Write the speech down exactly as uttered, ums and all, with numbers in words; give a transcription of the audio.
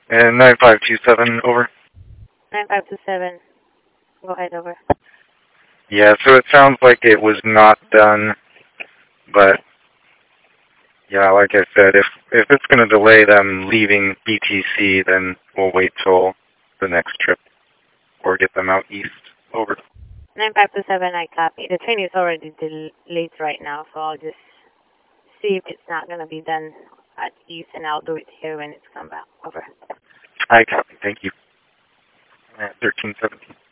And nine five two seven, over. nine five two seven, go ahead, over. Yeah, so it sounds like it was not done, but yeah, like I said, if if it's going to delay them leaving B T C, then we'll wait till the next trip or get them out east, over. nine five two seven, I copy. The train is already delayed right now, so I'll just see if it's not going to be done at east, and I'll do it here when it's come back, over. I copy, thank you. thirteen seventeen.